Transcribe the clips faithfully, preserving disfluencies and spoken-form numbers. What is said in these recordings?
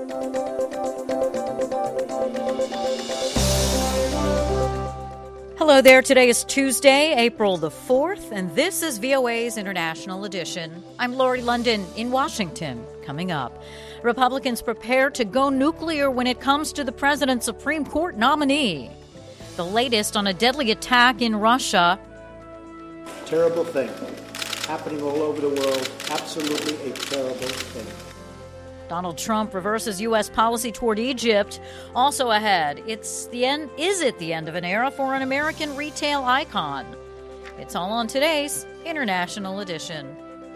Hello there. Today is Tuesday, April the fourth, and this is V O A's International Edition. I'm Lori London in Washington. Coming up, Republicans prepare to go nuclear when it comes to the president's Supreme Court nominee. The latest on a deadly attack in Russia. Terrible thing happening all over the world. Absolutely a terrible thing. Donald Trump reverses U S policy toward Egypt. Also ahead, it's the end. Is it the end of an era for an American retail icon? It's all on today's International Edition.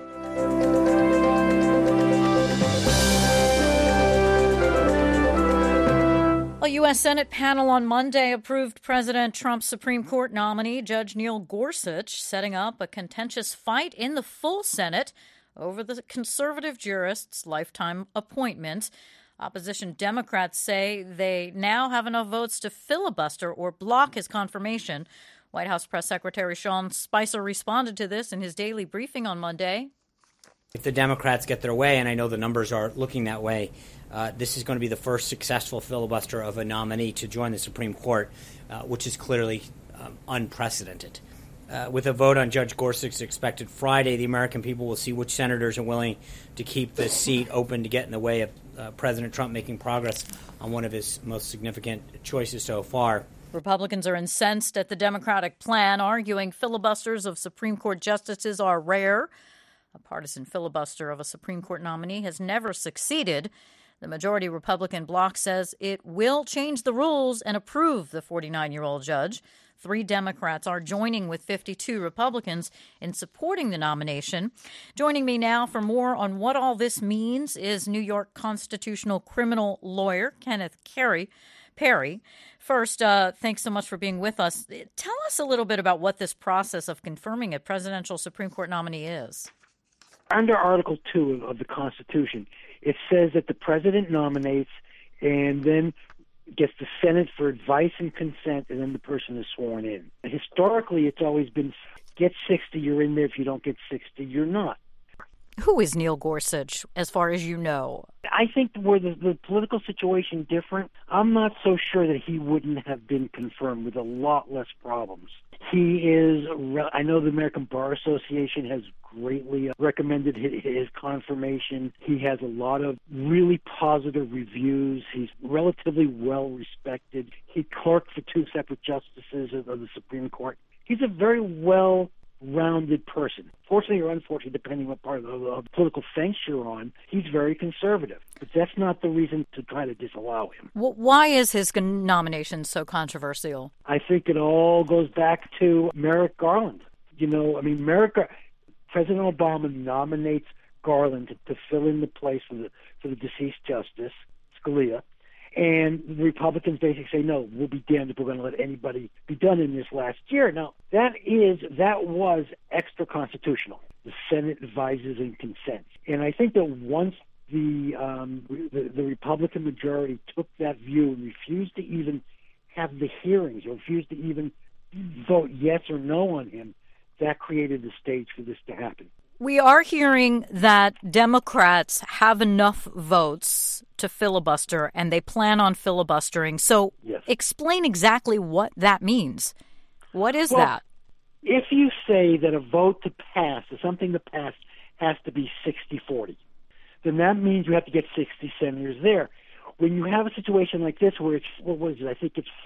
A U S Senate panel on Monday approved President Trump's Supreme Court nominee, Judge Neil Gorsuch, setting up a contentious fight in the full Senate over the conservative jurist's lifetime appointment. Opposition Democrats say they now have enough votes to filibuster or block his confirmation. White House Press Secretary Sean Spicer responded to this in his daily briefing on Monday. If the Democrats get their way, and I know the numbers are looking that way, uh, this is going to be the first successful filibuster of a nominee to join the Supreme Court, uh, which is clearly um, unprecedented. Uh, with a vote on Judge Gorsuch expected Friday, the American people will see which senators are willing to keep this seat open to get in the way of uh, President Trump making progress on one of his most significant choices so far. Republicans are incensed at the Democratic plan, arguing filibusters of Supreme Court justices are rare. A partisan filibuster of a Supreme Court nominee has never succeeded. The majority Republican bloc says it will change the rules and approve the forty-nine-year-old judge. Three Democrats are joining with fifty-two Republicans in supporting the nomination. Joining me now for more on what all this means is New York constitutional criminal lawyer Kenneth Carey, Perry. First, uh, thanks so much for being with us. Tell us a little bit about what this process of confirming a presidential Supreme Court nominee is. Under Article two of the Constitution, it says that the president nominates and then gets the Senate for advice and consent, and then the person is sworn in. Historically, it's always been get sixty, you're in there. If you don't get sixty, you're not. Who is Neil Gorsuch, as far as you know? I think where the, the political situation different, I'm not so sure that he wouldn't have been confirmed with a lot less problems. He is, I know the American Bar Association has greatly recommended his confirmation. He has a lot of really positive reviews. He's relatively well respected. He clerked for two separate justices of the Supreme Court. He's a very well rounded person. Fortunately or unfortunately, depending what part of the, of the political fence you're on, he's very conservative. But that's not the reason to try to disallow him. Well, why is his nomination so controversial? I think it all goes back to Merrick Garland. You know, I mean, Merrick, President Obama nominates Garland to, to fill in the place for the for the deceased Justice Scalia. And the Republicans basically say, no, we'll be damned if we're going to let anybody be done in this last year. Now, that is, that was extra constitutional. The Senate advises and consents. And I think that once the, um, the, the Republican majority took that view and refused to even have the hearings or refused to even vote yes or no on him, that created the stage for this to happen. We are hearing that Democrats have enough votes to filibuster, and they plan on filibustering. So yes. Explain exactly what that means. What is well, that? If you say that a vote to pass, or something to pass, has to be sixty forty, then that means you have to get sixty senators there. When you have a situation like this where it's, what was it, I think it's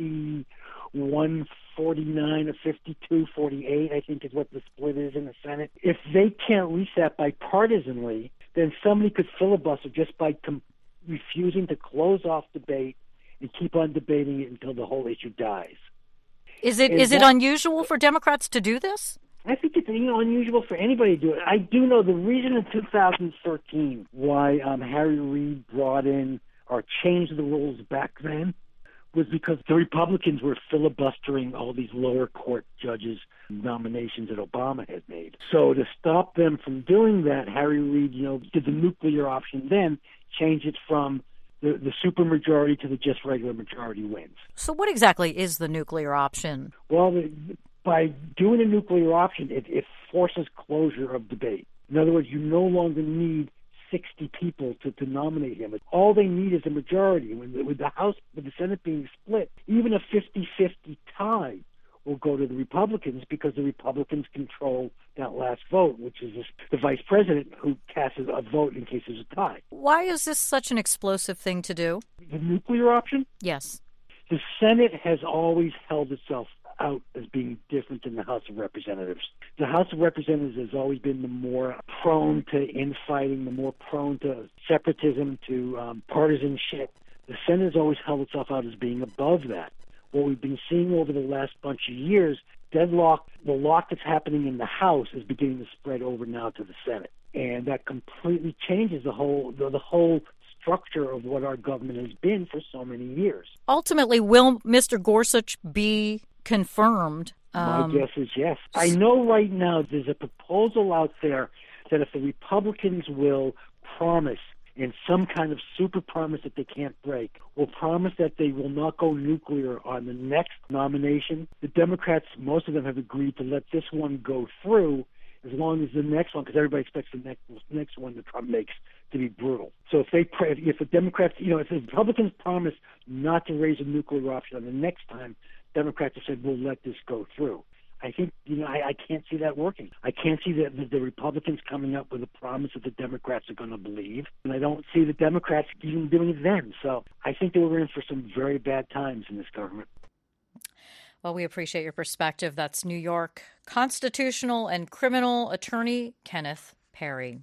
fifty-one forty-nine or fifty-two forty-eight, I think is what the split is in the Senate. If they can't reach that bipartisanly, then somebody could filibuster just by com- refusing to close off debate and keep on debating it until the whole issue dies. Is it and is that, it unusual for Democrats to do this? I think it's, you know, unusual for anybody to do it. I do know the reason in two thousand thirteen why um, Harry Reid brought in or changed the rules back then was because the Republicans were filibustering all these lower court judges' nominations that Obama had made. So to stop them from doing that, Harry Reid, you know, did the nuclear option then, changed it from the, the supermajority to the just regular majority wins. So what exactly is the nuclear option? Well, the, by doing a nuclear option, it, it forces closure of debate. In other words, you no longer need sixty people to, to nominate him. All they need is a majority. With the, with the House, with the Senate being split, even a fifty-fifty tie will go to the Republicans because the Republicans control that last vote, which is the vice president who casts a vote in case there's a tie. Why is this such an explosive thing to do? The nuclear option? Yes. The Senate has always held itself out as being different than the House of Representatives. The House of Representatives has always been the more prone to infighting, the more prone to separatism, to um, partisanship. The Senate has always held itself out as being above that. What we've been seeing over the last bunch of years, deadlock, the lock that's happening in the House is beginning to spread over now to the Senate. And that completely changes the whole the, the whole structure of what our government has been for so many years. Ultimately, will Mister Gorsuch be confirmed? Um, My guess is yes. I know right now there's a proposal out there that if the Republicans will promise, in some kind of super promise that they can't break, will promise that they will not go nuclear on the next nomination. The Democrats, most of them have agreed to let this one go through as long as the next one, because everybody expects the next next one that Trump makes to be brutal. So if they, if the Democrats, you know, if the Republicans promise not to raise a nuclear option on the next time, Democrats have said we'll let this go through. I think, you know, I, I can't see that working. I can't see the, the, the Republicans coming up with a promise that the Democrats are going to believe, and I don't see the Democrats even doing it then. So I think that we're in for some very bad times in this government. Well, we appreciate your perspective. That's New York constitutional and criminal attorney Kenneth Perry.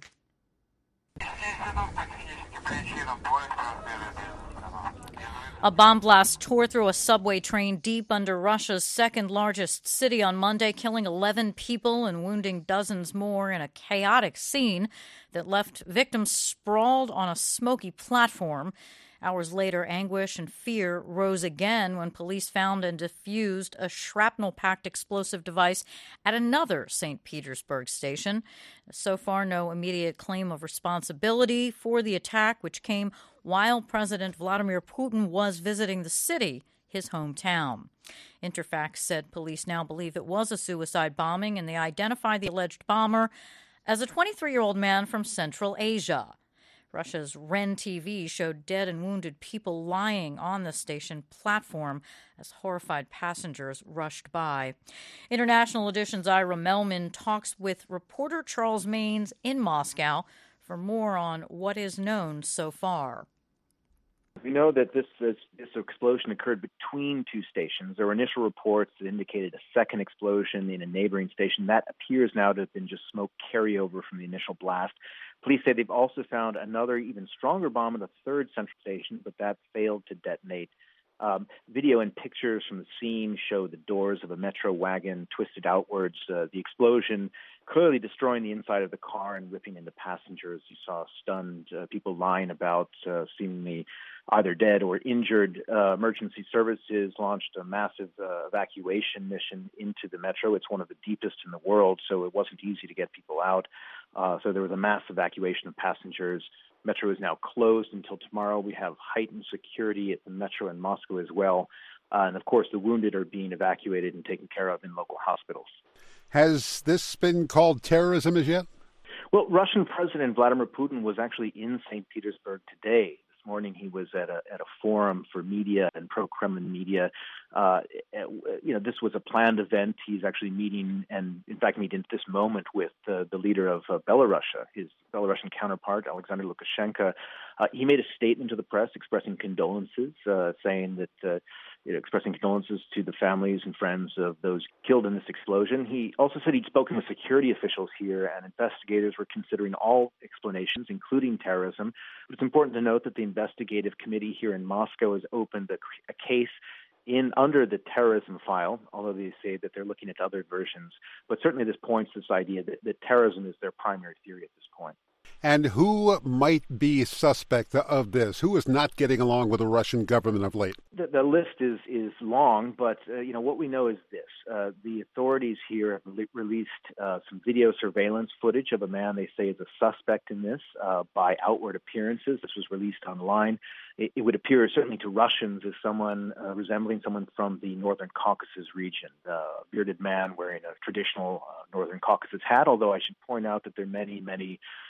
A bomb blast tore through a subway train deep under Russia's second-largest city on Monday, killing eleven people and wounding dozens more in a chaotic scene that left victims sprawled on a smoky platform. Hours later, anguish and fear rose again when police found and defused a shrapnel-packed explosive device at another Saint Petersburg station. So far, no immediate claim of responsibility for the attack, which came while President Vladimir Putin was visiting the city, his hometown. Interfax said police now believe it was a suicide bombing, and they identified the alleged bomber as a twenty-three-year-old man from Central Asia. Russia's R E N T V showed dead and wounded people lying on the station platform as horrified passengers rushed by. International Edition's Ira Melman talks with reporter Charles Maynes in Moscow for more on what is known so far. We know that this, this this explosion occurred between two stations. There were initial reports that indicated a second explosion in a neighboring station. That appears now to have been just smoke carryover from the initial blast. Police say they've also found another even stronger bomb at a third central station, but that failed to detonate. Um, video and pictures from the scene show the doors of a metro wagon twisted outwards. Uh, the explosion clearly destroying the inside of the car and ripping into passengers. You saw stunned uh, people lying about, uh, seemingly either dead or injured. Uh, emergency services launched a massive uh, evacuation mission into the metro. It's one of the deepest in the world, so it wasn't easy to get people out. Uh, so there was a mass evacuation of passengers. Metro is now closed until tomorrow. We have heightened security at the metro in Moscow as well. Uh, and, of course, the wounded are being evacuated and taken care of in local hospitals. Has this been called terrorism as yet? Well, Russian President Vladimir Putin was actually in Saint Petersburg today. This morning he was at a at a forum for media and pro-Kremlin media. Uh, you know, this was a planned event. He's actually meeting, and in fact meeting at this moment, with uh, the leader of uh, Belarus, his Belarusian counterpart, Alexander Lukashenko. Uh, he made a statement to the press expressing condolences, uh, saying that, uh, you know, expressing condolences to the families and friends of those killed in this explosion. He also said he'd spoken with security officials here, and investigators were considering all explanations, including terrorism. But it's important to note that the investigative committee here in Moscow has opened a, a case in under the terrorism file, although they say that they're looking at other versions. But certainly this points to this idea that, that terrorism is their primary theory at this point. And who might be suspect of this? Who is not getting along with the Russian government of late? The, the list is is long, but uh, you know what we know is this: uh, the authorities here have le- released uh, some video surveillance footage of a man they say is a suspect in this uh, by outward appearances. This was released online. It, it would appear certainly to Russians as someone uh, resembling someone from the Northern Caucasus region, uh, a bearded man wearing a traditional uh, Northern Caucasus hat. Although I should point out that there are many, many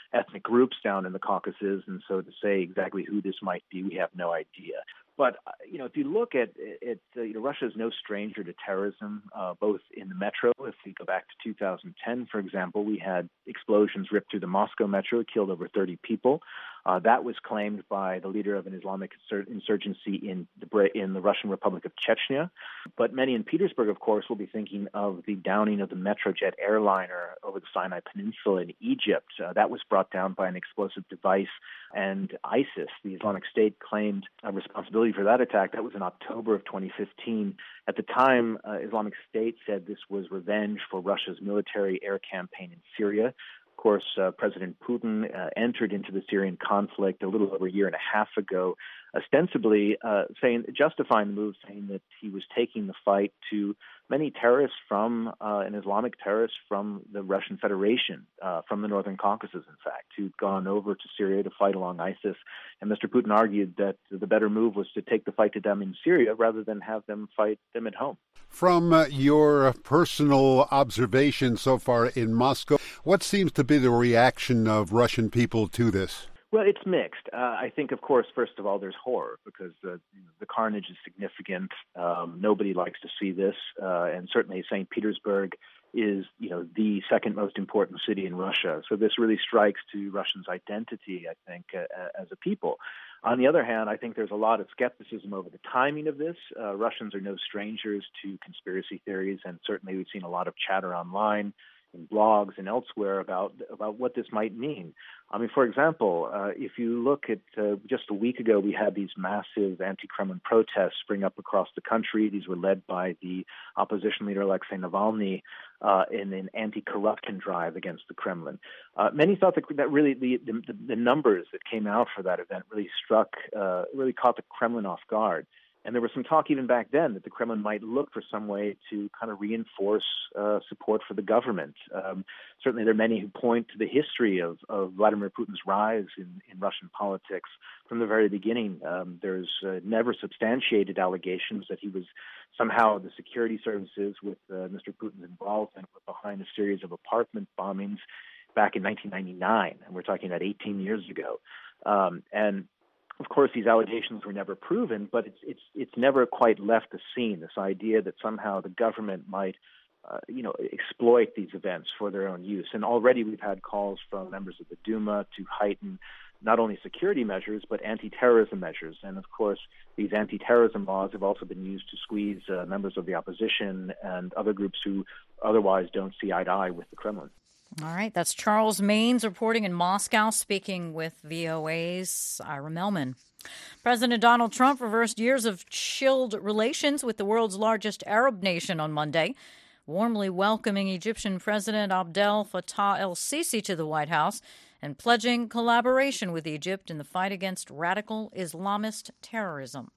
ethnic groups down in the Caucasus, and so to say exactly who this might be, we have no idea. But, uh, you know, if you look at it, uh, you know, Russia is no stranger to terrorism, uh, both in the metro. If we go back to two thousand ten, for example, we had explosions ripped through the Moscow metro, killed over thirty people. Uh, that was claimed by the leader of an Islamic insurgency in the, in the Russian Republic of Chechnya. But many in Petersburg, of course, will be thinking of the downing of the Metrojet airliner over the Sinai Peninsula in Egypt. Uh, that was brought down by an explosive device, and ISIS, the Islamic State, claimed uh, responsibility for that attack. That was in October of twenty fifteen. At the time, uh, Islamic State said this was revenge for Russia's military air campaign in Syria. Of course, uh, President Putin uh, entered into the Syrian conflict a little over a year and a half ago, ostensibly uh, saying, justifying the move, saying that he was taking the fight to many terrorists from, uh, an Islamic terrorists from the Russian Federation, uh, from the Northern Caucasus, in fact, who'd gone over to Syria to fight along ISIS. And Mister Putin argued that the better move was to take the fight to them in Syria rather than have them fight them at home. From uh, your personal observation so far in Moscow, what seems to be the reaction of Russian people to this? Well, it's mixed. Uh, I think, of course, first of all, there's horror because uh, the carnage is significant. Um, nobody likes to see this, uh, and certainly Saint Petersburg is, you know, the second most important city in Russia. So this really strikes to Russians' identity, I think, uh, as a people. On the other hand, I think there's a lot of skepticism over the timing of this. Uh, Russians are no strangers to conspiracy theories, and certainly we've seen a lot of chatter online in blogs and elsewhere about about what this might mean. I mean, for example, uh, if you look at uh, just a week ago, we had these massive anti-Kremlin protests spring up across the country. These were led by the opposition leader Alexei Navalny uh, in an anti-corruption drive against the Kremlin. Uh, many thought that, that really the, the the numbers that came out for that event really struck, uh, really caught the Kremlin off guard. And there was some talk even back then that the Kremlin might look for some way to kind of reinforce uh, support for the government. Um, certainly there are many who point to the history of, of Vladimir Putin's rise in, in Russian politics from the very beginning. Um, there's uh, never substantiated allegations that he was somehow the security services with uh, Mister Putin's involvement were behind a series of apartment bombings back in nineteen ninety-nine. And we're talking about eighteen years ago. Um, and Of course, these allegations were never proven, but it's it's it's never quite left the scene. This idea that somehow the government might, uh, you know, exploit these events for their own use. And already we've had calls from members of the Duma to heighten not only security measures but anti-terrorism measures. And of course, these anti-terrorism laws have also been used to squeeze uh, members of the opposition and other groups who otherwise don't see eye to eye with the Kremlin. All right, that's Charles Maynes reporting in Moscow, speaking with V O A's Ira Melman. President Donald Trump reversed years of chilled relations with the world's largest Arab nation on Monday, warmly welcoming Egyptian President Abdel Fattah el-Sisi to the White House and pledging collaboration with Egypt in the fight against radical Islamist terrorism.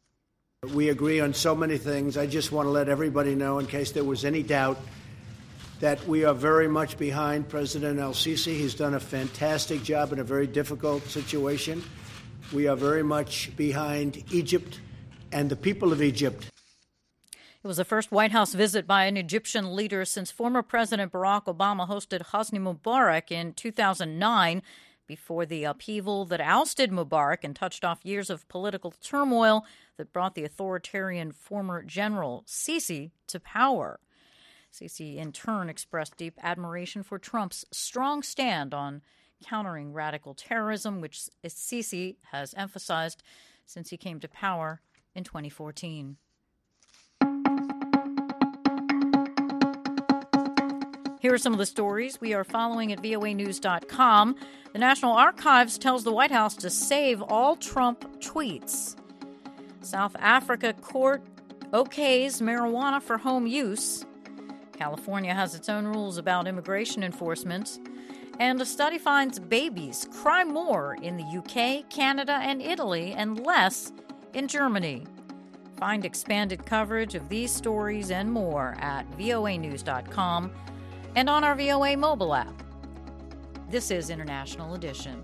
We agree on so many things. I just want to let everybody know, in case there was any doubt, that we are very much behind President el-Sisi. He's done a fantastic job in a very difficult situation. We are very much behind Egypt and the people of Egypt. It was the first White House visit by an Egyptian leader since former President Barack Obama hosted Hosni Mubarak in two thousand nine, before the upheaval that ousted Mubarak and touched off years of political turmoil that brought the authoritarian former general Sisi to power. Sisi, in turn, expressed deep admiration for Trump's strong stand on countering radical terrorism, which Sisi has emphasized since he came to power in twenty fourteen. Here are some of the stories we are following at V O A news dot com. The National Archives tells the White House to save all Trump tweets. South Africa court okays marijuana for home use. California has its own rules about immigration enforcement. And a study finds babies cry more in the U K, Canada, and Italy, and less in Germany. Find expanded coverage of these stories and more at V O A news dot com and on our V O A mobile app. This is International Edition.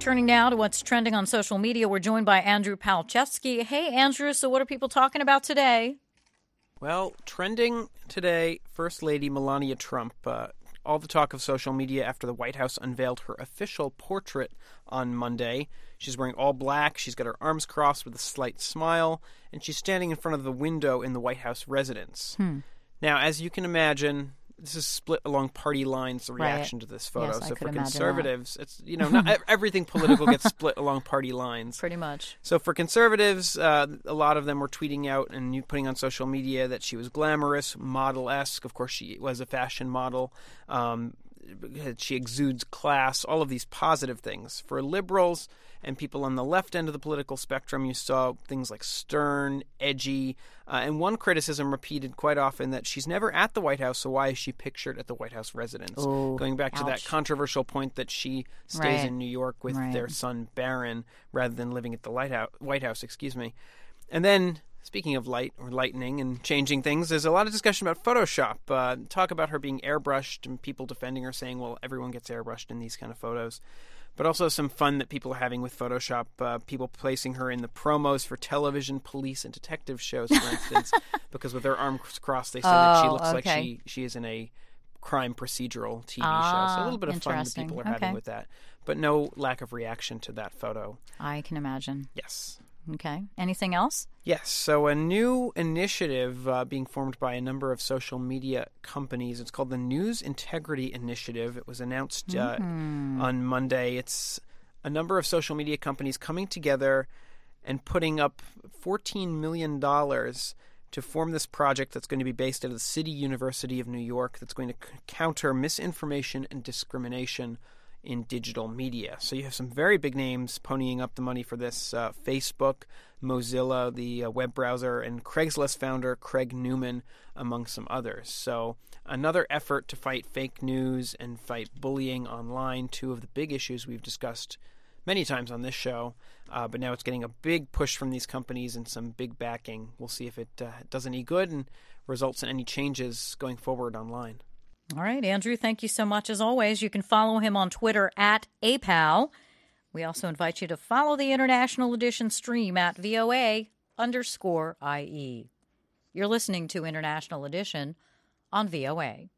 Turning now to what's trending on social media, we're joined by Andrew Palczewski. Hey, Andrew, so what are people talking about today? Well, trending today, First Lady Melania Trump. Uh, all the talk of social media after the White House unveiled her official portrait on Monday. She's wearing all black, she's got her arms crossed with a slight smile, and she's standing in front of the window in the White House residence. Hmm. Now, as you can imagine, this is split along party lines, the reaction right. to this photo. Yes, so I for could conservatives, that. it's, you know, not everything political gets split along party lines. Pretty much. So for conservatives, uh, a lot of them were tweeting out and putting on social media that she was glamorous, model-esque. Of course, she was a fashion model. Um, she exudes class, all of these positive things. For liberals and people on the left end of the political spectrum, you saw things like stern, edgy, uh, and one criticism repeated quite often that she's never at the White House, so why is she pictured at the White House residence? Ooh, Going back to ouch. that controversial point that she stays right. in New York with right. their son Barron rather than living at the White House, White House, excuse me. And then, speaking of light or lightning and changing things, there's a lot of discussion about Photoshop. Uh, talk about her being airbrushed and people defending her, saying, well, everyone gets airbrushed in these kind of photos. But also some fun that people are having with Photoshop, uh, people placing her in the promos for television, police, and detective shows, for instance, because with her arms crossed, they say oh, that she looks okay. like she, she is in a crime procedural T V ah, show. So a little bit of fun that people are okay. having with that. But no lack of reaction to that photo. I can imagine. Yes. Okay. Anything else? Yes. So a new initiative uh, being formed by a number of social media companies. It's called the News Integrity Initiative. It was announced uh, mm-hmm. on Monday. It's a number of social media companies coming together and putting up fourteen million dollars to form this project that's going to be based out of the City University of New York that's going to c- counter misinformation and discrimination in digital media. So you have some very big names ponying up the money for this. Uh, Facebook, Mozilla, the uh, web browser, and Craigslist founder Craig Newman, among some others. So another effort to fight fake news and fight bullying online, two of the big issues we've discussed many times on this show. Uh, but now it's getting a big push from these companies and some big backing. We'll see if it uh, does any good and results in any changes going forward online. All right, Andrew, thank you so much. As always, you can follow him on Twitter at A P A L. We also invite you to follow the International Edition stream at VOA underscore IE. You're listening to International Edition on V O A.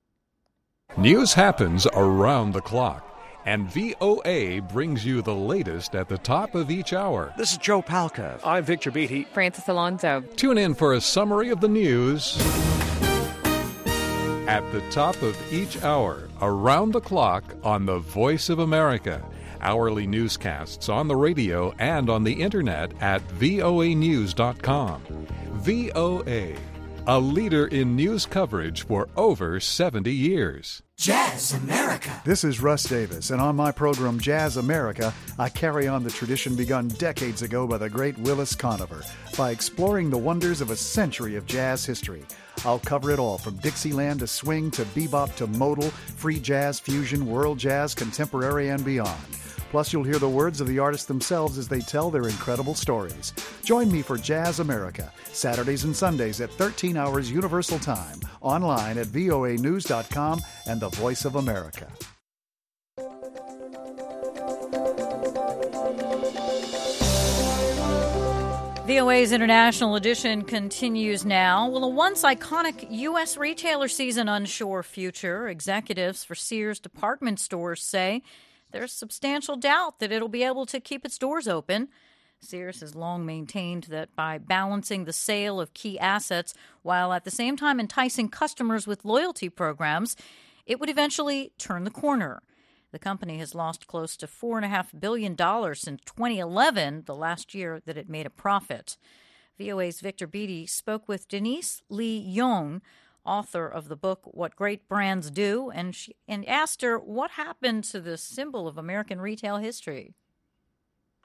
News happens around the clock, and V O A brings you the latest at the top of each hour. This is Joe Palca. I'm Victor Beatty. Francis Alonso. Tune in for a summary of the news at the top of each hour, around the clock on the Voice of America. Hourly newscasts on the radio and on the internet at V O A news dot com. V O A, a leader in news coverage for over seventy years. Jazz America. This is Russ Davis, and on my program Jazz America, I carry on the tradition begun decades ago by the great Willis Conover by exploring the wonders of a century of jazz history. I'll cover it all, from Dixieland to swing to bebop to modal, free jazz, fusion, world jazz, contemporary, and beyond. Plus, you'll hear the words of the artists themselves as they tell their incredible stories. Join me for Jazz America, Saturdays and Sundays at thirteen hours Universal Time, online at V O A news dot com and the Voice of America. V O A's International Edition continues now. Will a once iconic U S retailer sees an unsure future? Executives for Sears department stores say there's substantial doubt that it'll be able to keep its doors open. Sears has long maintained that by balancing the sale of key assets while at the same time enticing customers with loyalty programs, it would eventually turn the corner. The company has lost close to four point five billion dollars since twenty eleven, the last year that it made a profit. V O A's Victor Beatty spoke with Denise Lee Young, author of the book What Great Brands Do, and she, and asked her what happened to this symbol of American retail history.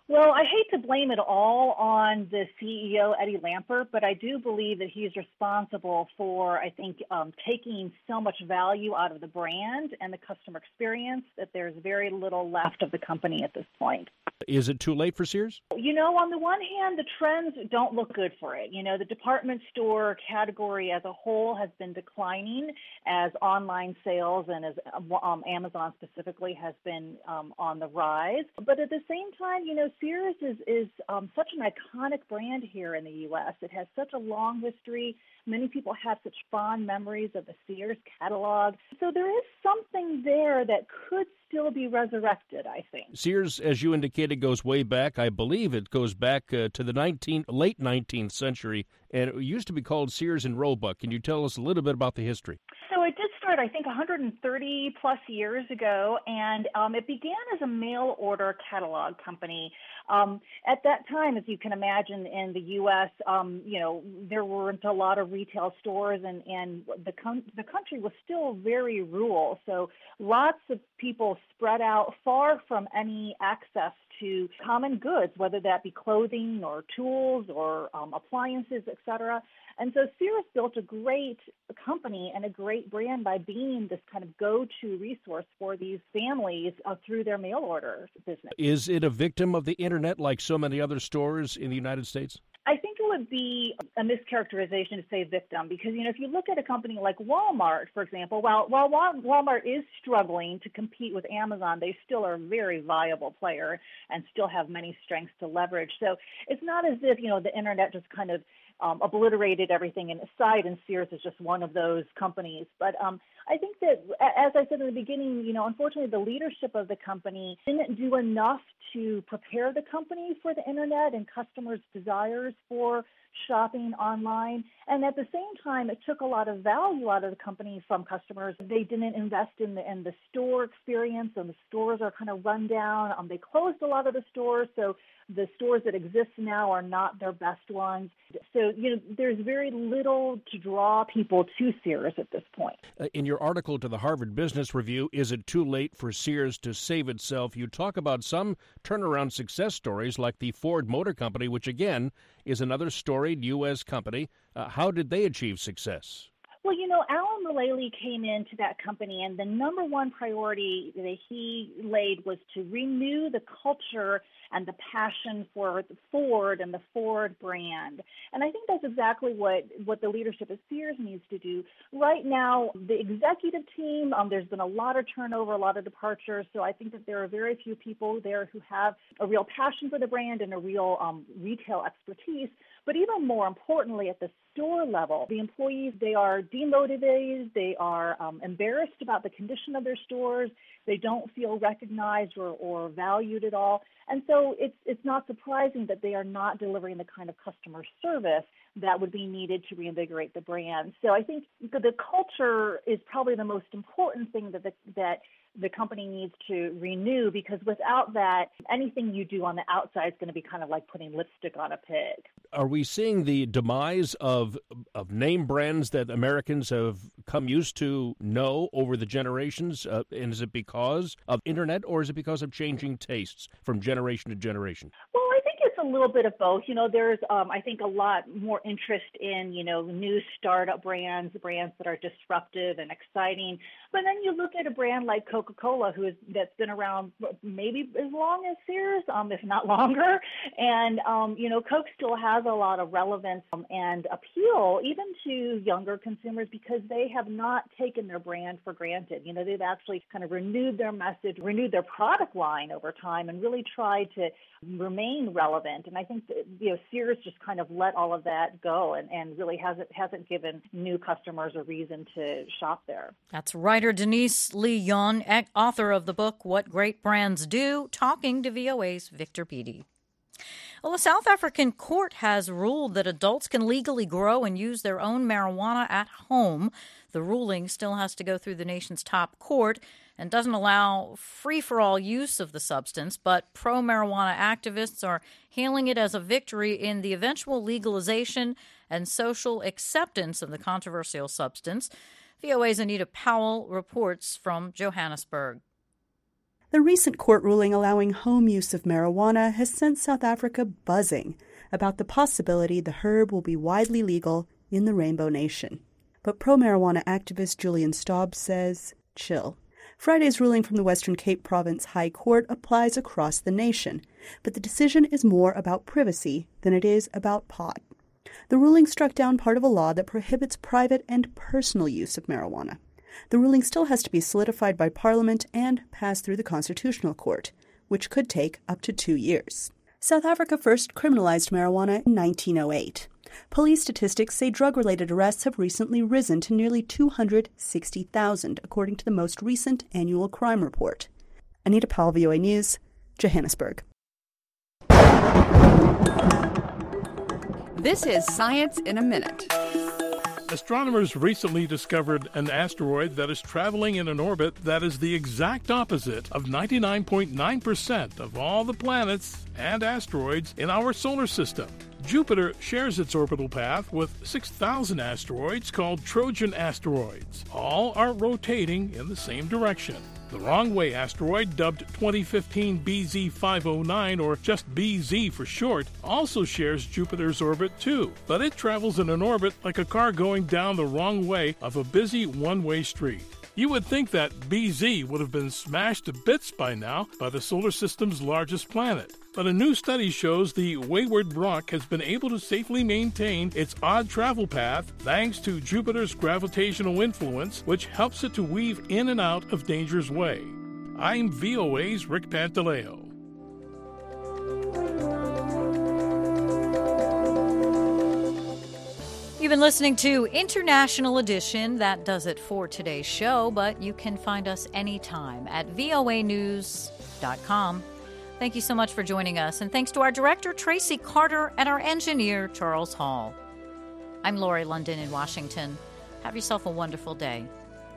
Well, I hate to blame it all on the C E O, Eddie Lampert, but I do believe that he's responsible for, I think, um, taking so much value out of the brand and the customer experience that there's very little left of the company at this point. Is it too late for Sears? You know, on the one hand, the trends don't look good for it. You know, the department store category as a whole has been declining as online sales and as um, Amazon specifically has been um, on the rise. But at the same time, you know, Sears is, is um, such an iconic brand here in the U S. It has such a long history. Many people have such fond memories of the Sears catalog. So there is something there that could still be resurrected, I think. Sears, as you indicated, goes way back. I believe it goes back uh, to the nineteenth, late nineteenth century, and it used to be called Sears and Roebuck. Can you tell us a little bit about the history? So it did start, I think, one hundred thirty plus years ago, and um, it began as a mail order catalog company. Um, at that time, as you can imagine, in the U S, um, you know, there weren't a lot of retail stores, and, and the, con- the country was still very rural. So lots of people spread out far from any access to common goods, whether that be clothing or tools or um, appliances, et cetera. And so Sears built a great company and a great brand by being this kind of go-to resource for these families uh, through their mail order business. Is it a victim of the internet like so many other stores in the United States? I think it would be a mischaracterization to say victim because, you know, if you look at a company like Walmart, for example, while, while Walmart is struggling to compete with Amazon, they still are a very viable player and still have many strengths to leverage. So it's not as if, you know, the internet just kind of Um, obliterated everything in sight, and Sears is just one of those companies. But um, I think that, as I said in the beginning, you know, unfortunately, the leadership of the company didn't do enough to prepare the company for the internet and customers' desires for shopping online. And at the same time, it took a lot of value out of the company from customers. They didn't invest in the in the store experience, and the stores are kind of run down. Um, they closed a lot of the stores, so the stores that exist now are not their best ones. So, you know, there's very little to draw people to Sears at this point. Uh, in your article to the Harvard Business Review, Is It Too Late for Sears to Save Itself?, you talk about some turnaround success stories like the Ford Motor Company, which, again, is another storied U S company. Uh, how did they achieve success? Well, you know, Alan Mulally came into that company, and the number one priority that he laid was to renew the culture and the passion for Ford and the Ford brand. And I think that's exactly what, what the leadership of Sears needs to do. Right now, the executive team, um, there's been a lot of turnover, a lot of departures, so I think that there are very few people there who have a real passion for the brand and a real um, retail expertise. But even more importantly, at the store level, the employees, they are demotivated, they are um, embarrassed about the condition of their stores, they don't feel recognized or, or valued at all. And so it's it's not surprising that they are not delivering the kind of customer service that would be needed to reinvigorate the brand. So I think the, the culture is probably the most important thing that the, that the company needs to renew, because without that, anything you do on the outside is going to be kind of like putting lipstick on a pig. Are we seeing the demise of of name brands that Americans have come used to know over the generations? Uh, and is it because of internet, or is it because of changing tastes from generation to generation? Well, I think it's a little bit of both. You know, there's, um, I think, a lot more interest in, you know, new startup brands, brands that are disruptive and exciting. But then you look at a brand like Coca-Cola, who is that's been around maybe as long as Sears, um, if not longer. And, um, you know, Coke still has a lot of relevance um, and appeal, even to younger consumers, because they have not taken their brand for granted. You know, they've actually kind of renewed their message, renewed their product line over time, and really tried to remain relevant. And I think that, you know, Sears just kind of let all of that go and, and really hasn't hasn't given new customers a reason to shop there. That's writer Denise Lee Yon, author of the book What Great Brands Do, talking to V O A's Victor Beattie. Well, a South African court has ruled that adults can legally grow and use their own marijuana at home. The ruling still has to go through the nation's top court and doesn't allow free-for-all use of the substance, but pro-marijuana activists are hailing it as a victory in the eventual legalization and social acceptance of the controversial substance. V O A's Anita Powell reports from Johannesburg. The recent court ruling allowing home use of marijuana has sent South Africa buzzing about the possibility the herb will be widely legal in the Rainbow Nation. But pro-marijuana activist Julian Staub says, chill. Friday's ruling from the Western Cape Province High Court applies across the nation, but the decision is more about privacy than it is about pot. The ruling struck down part of a law that prohibits private and personal use of marijuana. The ruling still has to be solidified by Parliament and pass through the Constitutional Court, which could take up to two years. South Africa first criminalized marijuana in nineteen oh eight. Police statistics say drug-related arrests have recently risen to nearly two hundred sixty thousand, according to the most recent annual crime report. Anita Powell, V O A News, Johannesburg. This is Science in a Minute. Astronomers recently discovered an asteroid that is traveling in an orbit that is the exact opposite of ninety-nine point nine percent of all the planets and asteroids in our solar system. Jupiter shares its orbital path with six thousand asteroids called Trojan asteroids. All are rotating in the same direction. The Wrong Way asteroid, dubbed twenty fifteen B Z five oh nine, or just B Z for short, also shares Jupiter's orbit too, but it travels in an orbit like a car going down the wrong way of a busy one-way street. You would think that B Z would have been smashed to bits by now by the solar system's largest planet. But a new study shows the wayward rock has been able to safely maintain its odd travel path thanks to Jupiter's gravitational influence, which helps it to weave in and out of danger's way. I'm V O A's Rick Pantaleo. You've been listening to International Edition. That does it for today's show, but you can find us anytime at V O A news dot com. Thank you so much for joining us, and thanks to our director, Tracy Carter, and our engineer, Charles Hall. I'm Lori London in Washington. Have yourself a wonderful day.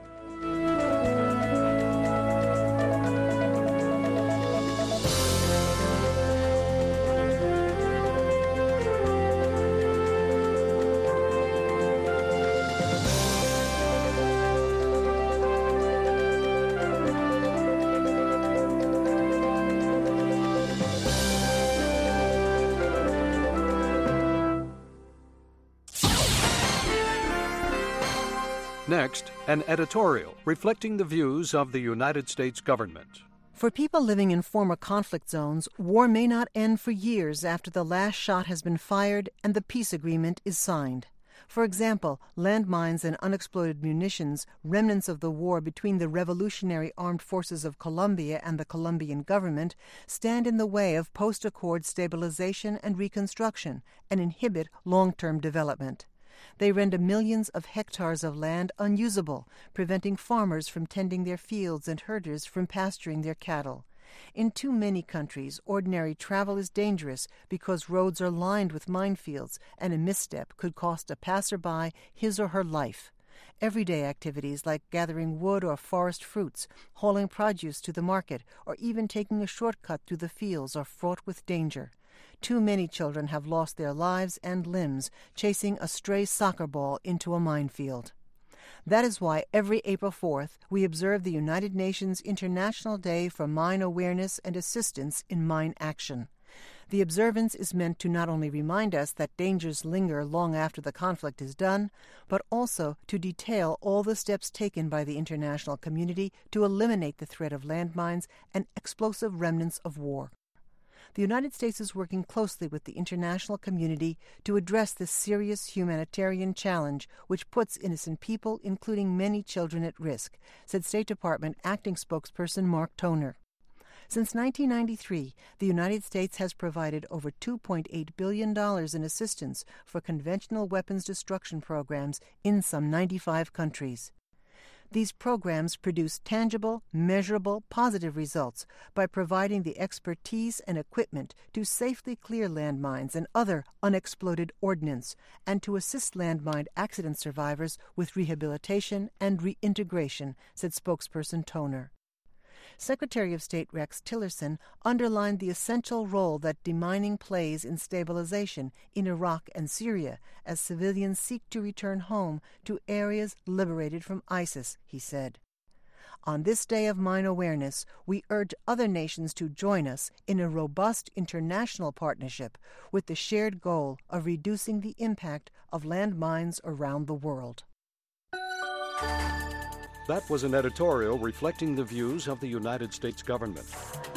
Next, an editorial reflecting the views of the United States government. For people living in former conflict zones, war may not end for years after the last shot has been fired and the peace agreement is signed. For example, landmines and unexploded munitions, remnants of the war between the Revolutionary Armed Forces of Colombia and the Colombian government, stand in the way of post-accord stabilization and reconstruction and inhibit long-term development. They render millions of hectares of land unusable, preventing farmers from tending their fields and herders from pasturing their cattle. In too many countries, ordinary travel is dangerous because roads are lined with minefields, and a misstep could cost a passerby his or her life. Everyday activities like gathering wood or forest fruits, hauling produce to the market, or even taking a shortcut through the fields are fraught with danger. Too many children have lost their lives and limbs chasing a stray soccer ball into a minefield. That is why every April fourth we observe the United Nations International Day for Mine Awareness and Assistance in Mine Action. The observance is meant to not only remind us that dangers linger long after the conflict is done, but also to detail all the steps taken by the international community to eliminate the threat of landmines and explosive remnants of war. The United States is working closely with the international community to address this serious humanitarian challenge which puts innocent people, including many children, at risk, said State Department acting spokesperson Mark Toner. Since nineteen ninety-three, the United States has provided over two point eight billion dollars in assistance for conventional weapons destruction programs in some ninety-five countries. These programs produce tangible, measurable, positive results by providing the expertise and equipment to safely clear landmines and other unexploded ordnance, and to assist landmine accident survivors with rehabilitation and reintegration, said spokesperson Toner. Secretary of State Rex Tillerson underlined the essential role that demining plays in stabilization in Iraq and Syria as civilians seek to return home to areas liberated from ISIS, he said. On this Day of Mine Awareness, we urge other nations to join us in a robust international partnership with the shared goal of reducing the impact of landmines around the world. That was an editorial reflecting the views of the United States government.